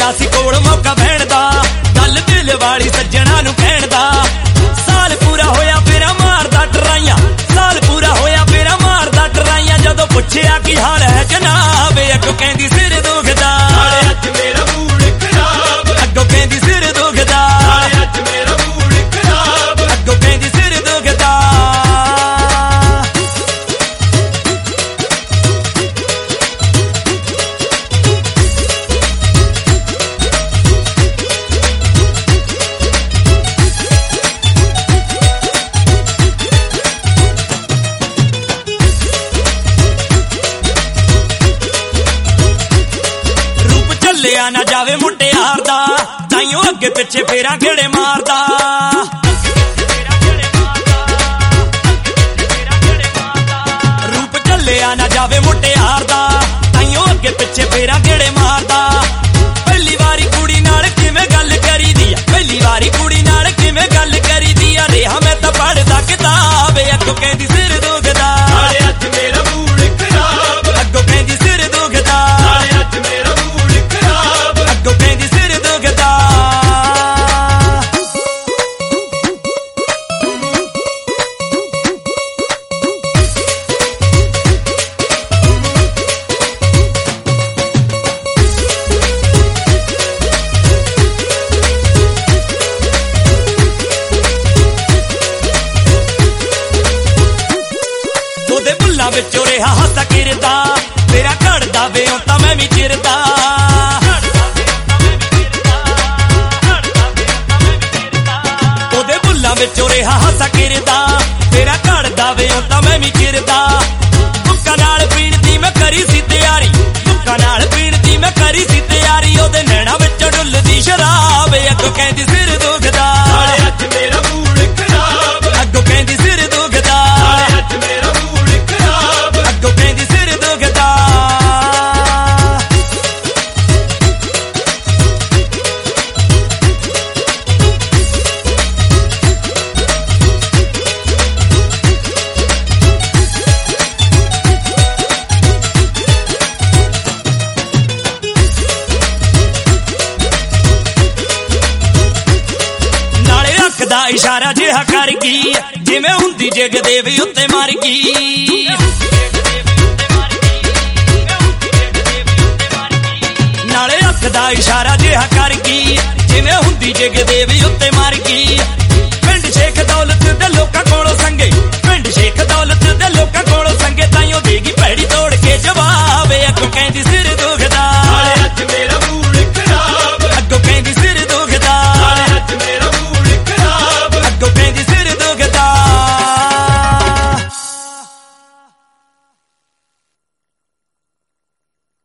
होया सी कोल मौका बहन दा, गल दिल वाली सज्जणा नूं कहण दा। साल पूरा होया फेरा मारदा टराइयां, साल पूरा होया फेरा मारदा टराइयां। जदों पुछया की हाल है जनाब, अग्गों कहंदी सिर दुखदा, अज मेरा मूड खराब। अग्गों कहंदी सिर दुखदा, अज मेरा मूड खराब। अग्गों कहंदी सिर दुखदा। लिया ना जावे मुटियार दा, ताइयों अगे पिछे फेरा गेड़े मारदा। रूप चलिया ना जावे मुटियार दा, ताइयों अगे पिछे फेरा गेड़े मारदा। पहली बारी कुड़ी नाल किवें गल करी दी, पहली बारी कुड़ी नाल किवें गल करी दी। रेहा मैं तां पढ़दा किताब, अग्गों कहंदी सिर दुखदा, अज मेरा मूड खराब। अग्गों कहंदी सिर दुखदा, अज मेरा मूड खराब। अग्गों कहंदी सिर दुखदा। ਉਹਦੇ ਬੁੱਲਾਂ ਵਿੱਚੋਂ ਰਿਹਾ ਹੱਸਾ ਕਿਰਦਾ, ਮੇਰਾ ਘੜਦਾ ਵੇ ਉਹ ਤਾਂ ਮੈਂ ਵੀ ਚਿਰਦਾ। ਉਹਦੇ ਬੁੱਲਾਂ ਵਿੱਚੋਂ ਰਿਹਾ ਹੱਸਾ ਕਿਰਦਾ, ਮੇਰਾ ਘੜਦਾ ਵੇ ਉਹ ਤਾਂ ਮੈਂ ਵੀ ਚਿਰਦਾ। ਭੁੱਕਾਂ ਨਾਲ ਪੀਣ ਦੀ ਮੈਂ ਕਰੀ ਸੀ ਤਿਆਰੀ, ਭੁੱਕਾਂ ਨਾਲ ਪੀਣ ਦੀ ਮੈਂ ਕਰੀ ਸੀ ਤਿਆਰੀ। ਉਹਦੇ ਨੈਣਾ ਵਿੱਚੋਂ ਡੁੱਲਦੀ ਸ਼ਰਾਬ, ਅੱਗੋਂ ਕਹਿੰਦੀ ਸਿਰ ਦੁਖਦਾ, ਅੱਜ ਮੇਰਾ ਮੂਡ ਖਰਾਬ। ਅੱਗੋਂ ਕਹਿੰਦੀ ਸਿਰ ਦੁਖਦਾ, ਅੱਜ ਮੇਰਾ ਮੂਡ ਖਰਾਬ। ਅੱਗੋਂ ਕਹਿੰਦੀ ਸਿਰ ਦੁਖਦਾ। ਦਾ ਇਸ਼ਾਰਾ ਜਿਹਾ ਕਰ ਗਈ, ਜਿਵੇਂ ਹੁੰਦੀ ਜਗ ਦੇਵੀ ਉੱਤੇ ਮਰ ਗਈ। ਨਾਲੇ ਅੱਖ ਦਾ ਇਸ਼ਾਰਾ ਜਿਹਾ ਕਰ ਗਈ, ਜਿਵੇਂ ਹੁੰਦੀ ਜਗ ਦੇਵੀ ਉੱਤੇ ਮਰ ਗਈ।